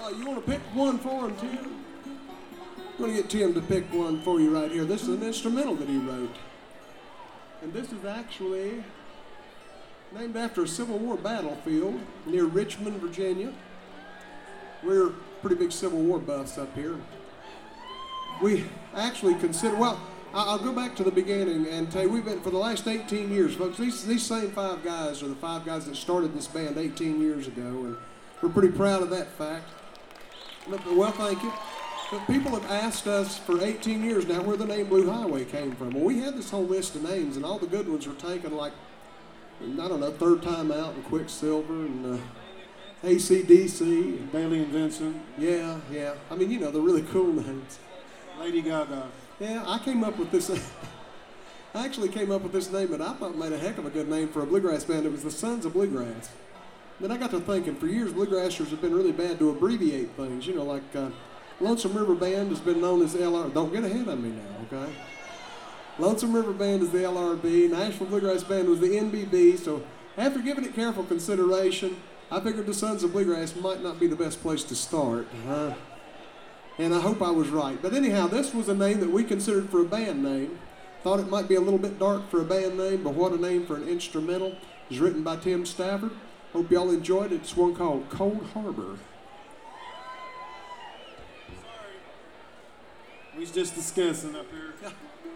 You want to pick one for him, Tim? I'm going to get Tim to pick one for you right here. This is an instrumental that he wrote. And this is actually named after a Civil War battlefield near Richmond, Virginia. We're pretty big Civil War buffs up here. We actually consider, well, I'll go back to the beginning and tell you, we've been, for the last 18 years, folks, these same five guys are the five guys that started this band 18 years ago, and we're pretty proud of that fact. Well, thank you. But people have asked us for 18 years now where the name Blue Highway came from. Well, we had this whole list of names, and all the good ones were taken, like, I don't know, Third Time Out and Quicksilver and AC/DC. And Bailey and Vincent. Yeah. I mean, you know, the really cool names. Lady Gaga. Yeah, I came up with this. I actually came up with this name that I thought made a heck of a good name for a bluegrass band. It was the Sons of Bluegrass. Then I got to thinking, for years, bluegrassers have been really bad to abbreviate things. You know, like Lonesome River Band has been known as LR. Don't get ahead of me now, okay? Lonesome River Band is the LRB. Nashville Bluegrass Band was the NBB. So after giving it careful consideration, I figured the Sons of Bluegrass might not be the best place to start. And I hope I was right. But anyhow, this was a name that we considered for a band name. Thought it might be a little bit dark for a band name, but what a name for an instrumental. It's written by Tim Stafford. Hope y'all enjoyed it. It's one called Cold Harbor. Sorry. We was just discussing up here.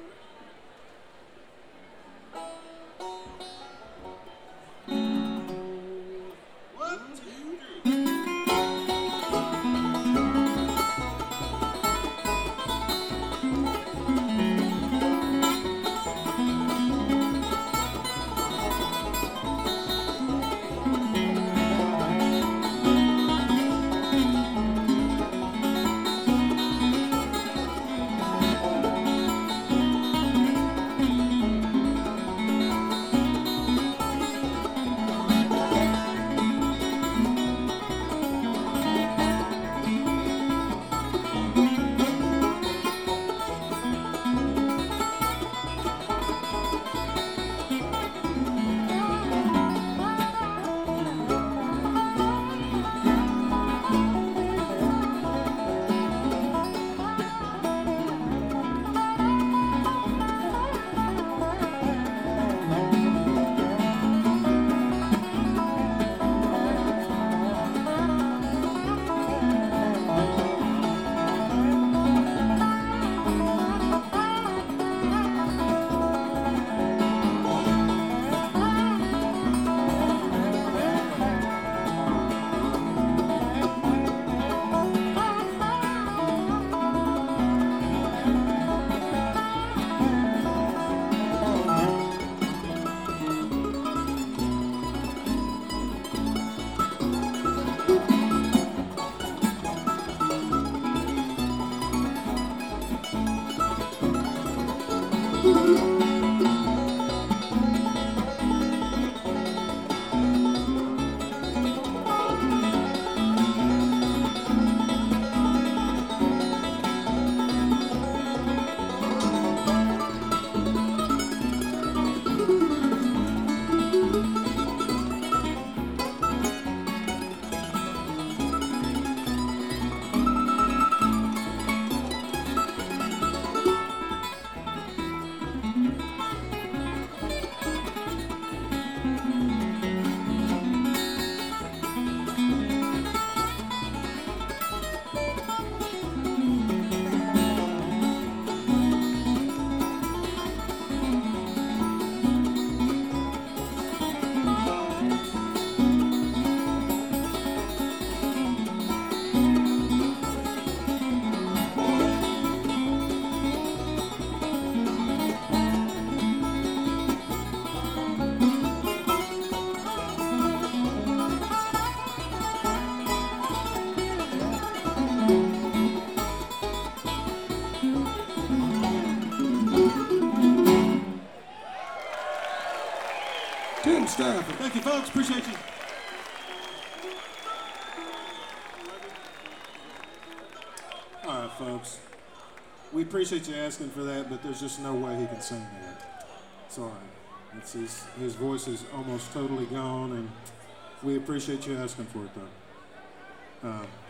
Tim Stafford. Thank you, folks. Appreciate you. All right, folks. We appreciate you asking for that, but there's just no way he can sing that. Sorry. It's his voice is almost totally gone, and we appreciate you asking for it, though.